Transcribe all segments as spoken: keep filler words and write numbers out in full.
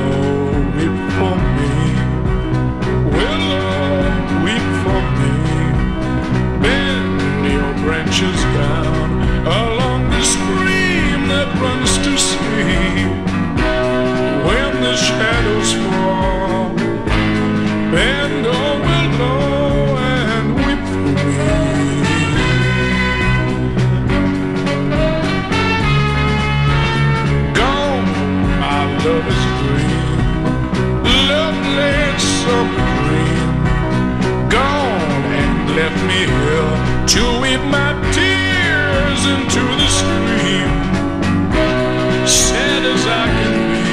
weep for me. Willow, weep for me. Bend your branches down along the stream that runs to sea. When the shadows fall, bend, oh willow, and weep for me. Gone, my lover's dream, lovely summer dream. Gone and left me here to weep my tears into the stream. Sad as I can be,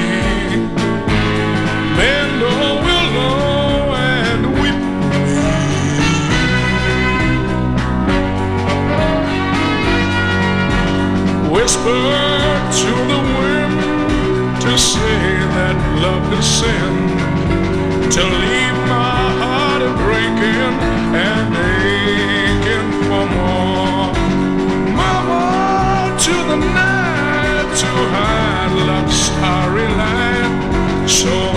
bend, oh willow, and weep for me. Whisper to the wind to say that love is sin, to leave my heart a breaking and aching for more. Mama, to the night to hide love's starry light, so